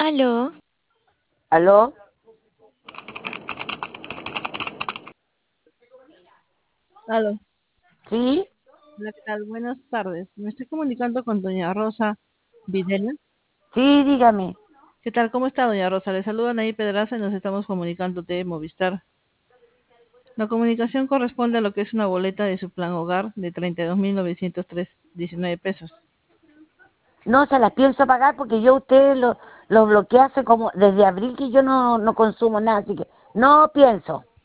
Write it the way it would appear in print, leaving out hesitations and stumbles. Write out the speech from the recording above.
Aló, ¿Aló? Aló, ¿Sí? hola, ¿qué tal? Buenas tardes. Me estoy comunicando con doña Rosa Videla. Sí, dígame. ¿Qué tal? ¿Cómo está, doña Rosa? Le saludan ahí Pedraza y nos estamos comunicando de Movistar. La comunicación corresponde a lo que es una boleta de su plan hogar de 32.919 pesos. No se las pienso pagar porque yo a ustedes lo bloqueé hace como desde abril que yo no consumo nada, así que no pienso.